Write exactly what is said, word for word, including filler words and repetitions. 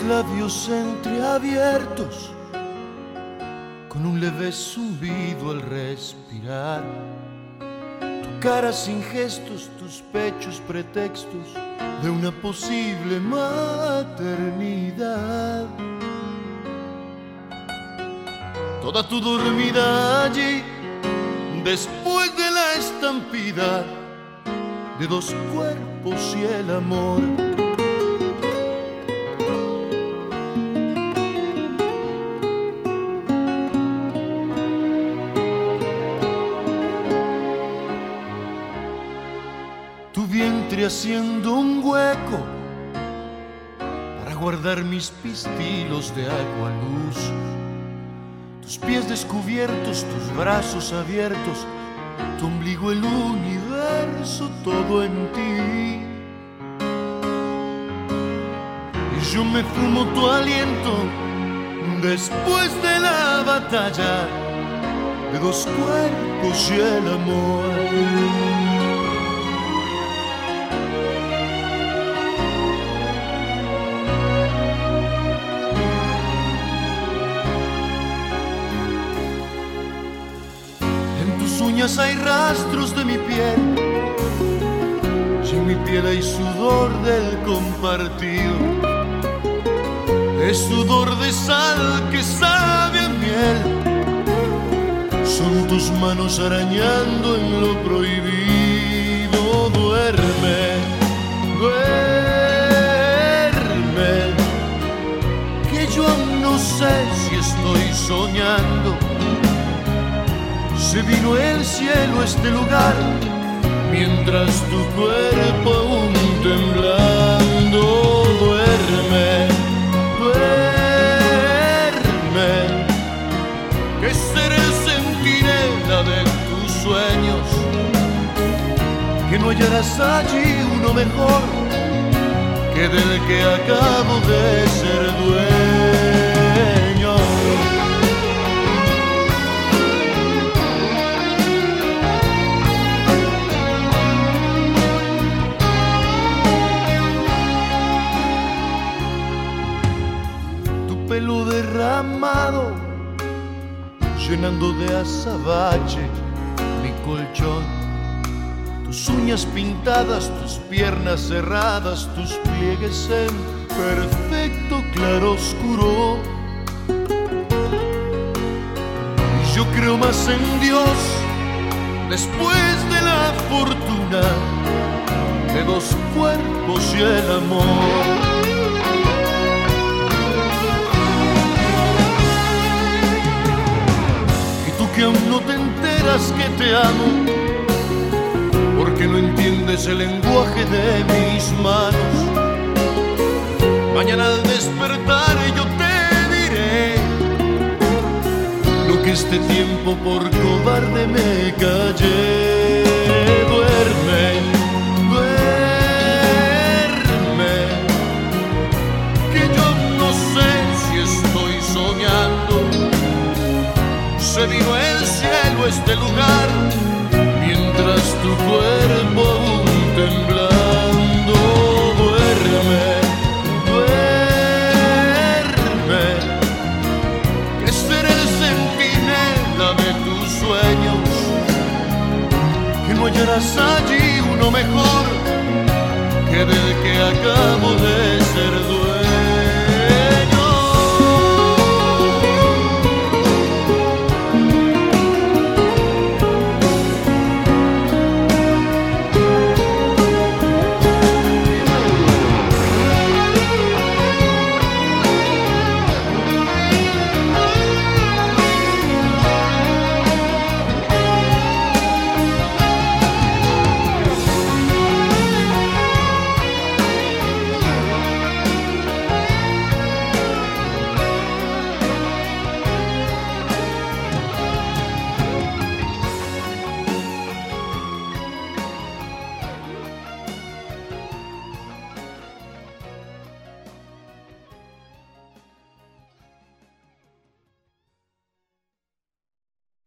labios entreabiertos, con un leve zumbido al respirar. Tu cara sin gestos, tus pechos pretextos de una posible maternidad. Toda tu dormida allí, después de la estampida de dos cuerpos y el amor. Tu vientre haciendo un hueco para guardar mis pistilos de agua luz. Tus pies descubiertos, tus brazos abiertos, tu ombligo, el universo, todo en ti. Y yo me fumo tu aliento después de la batalla de dos cuerpos y el amor. Uñas hay rastros de mi piel, y en mi piel hay sudor del compartido. Es sudor de sal que sabe a miel. Son tus manos arañando en lo prohibido. Duerme, duerme, que yo aún no sé si estoy soñando. Se vino el cielo a este lugar, mientras tu cuerpo aún temblando. Duerme, duerme, que seré el centinela de tus sueños, que no hallarás allí uno mejor que del que acabo de ser dueño. Pelo derramado, llenando de azabache mi colchón. Tus uñas pintadas, tus piernas cerradas, tus pliegues en perfecto claroscuro. Y yo creo más en Dios después de la fortuna de dos cuerpos y el amor. Que aún no te enteras que te amo, porque no entiendes el lenguaje de mis manos. Mañana al despertar yo te diré lo que este tiempo por cobarde me callé. Duerme, duerme, que yo no sé si estoy soñando. Se vino el cielo a este lugar, mientras tu cuerpo aún temblando. Duerme, duerme, que seré el centinela de tus sueños, que no hallarás allí uno mejor que del que acabo